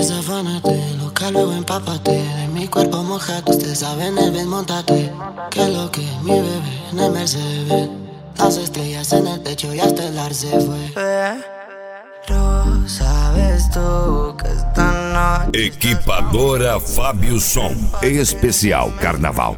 Desafánate, loca, luego empápate. De mi cuerpo mojado, usted sabe en el bien, montate. Que lo que mi bebé en el Mercedes. Las estrellas en el techo y hasta el ar se fue. Pero sabes tú que esta noche Equipadora Fábio Som. Especial Carnaval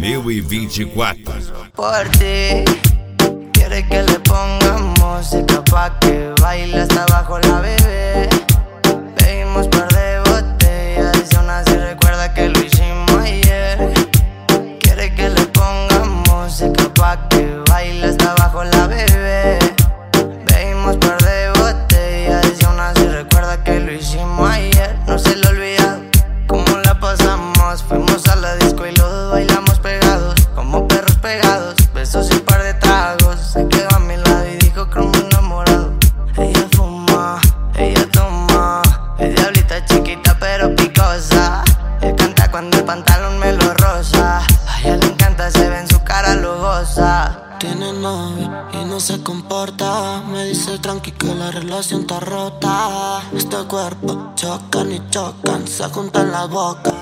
2024. por ti quiere que le pongamos música pa' que baile hasta abajo la bebé. Bebimos par de botellas y aún así recuerda que lo hicimos ayer. Quiere que le pongamos música pa' que baile hasta abajo la bebé. Bebimos par de botellas y aún así recuerda que lo hicimos ayer. No se le olvida cómo la pasamos. Fuimos a la disco y los dos bailamos pegados, como perros pegados. Besos y par de tragos. Se quedó a mi lado y dijo como enamorado. Ella fuma, ella toma. Es diablita chiquita pero picosa. Él canta cuando el pantalón me lo roza. A ella le encanta, se ve en su cara, lo goza. Tiene novio y no se comporta. Me dice tranqui que la relación está rota. Este cuerpo chocan y chocan, se juntan las bocas.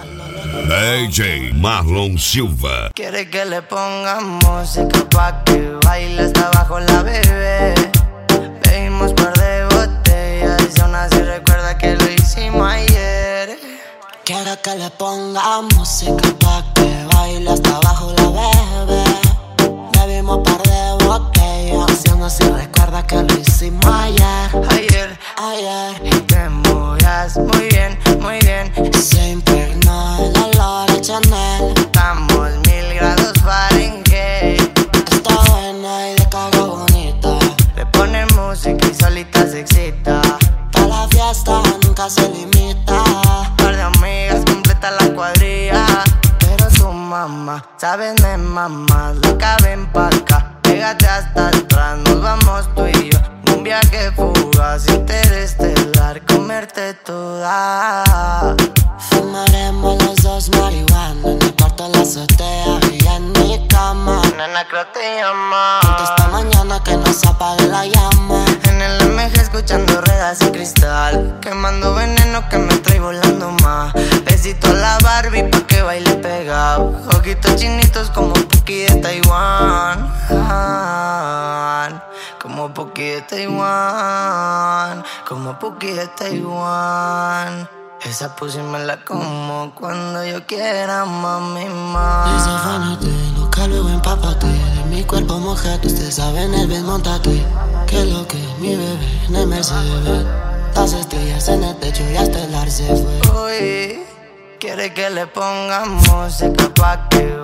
DJ Marlon Silva. Quiere que le pongamos música pa' que baile hasta abajo la bebé. Bebimos par de botellas y aún así recuerda que lo hicimos ayer. Quiere que le ponga música pa' que baile hasta abajo la bebé. Bebimos par de botellas y aún así recuerda que lo hicimos ayer. Ayer y te movías muy bien, muy bien. Se impregnó el olor a Chanel. Estamos 1000 grados Fahrenheit. Está buena y de caga bonita. Le pone música y solita se excita. Pa' la fiesta nunca se limita. Par de amigas completa la cuadrilla. Pero su mamá, sabes me mamá. Loca, ven pa' acá, pégate hasta atrás. Nos vamos tú y yo, un viaje fugaz, interestelar, comerte toda. Fumaremos los dos marihuana en el cuarto de la azotea y en mi cama. Nena, creo te llama. Esta mañana que no se apague la llama. En el MG escuchando ruedas y cristal, quemando veneno que me trae volando más. Besito a la Barbie pa' que baile pegado. Ojitos chinitos como Puki de Taiwán. Como Puki de Taiwán. Como Puki de Taiwán. Esa pussy me la como cuando yo quiera, mami, más. Desafánate, loca, luego empápate. De mi cuerpo mojado, usted sabe en el bien, montate. Que lo que mi bebé en el Mercedes. Las estrellas en el techo y hasta el ar se fue. Uy, quiere que le pongamos música pa' que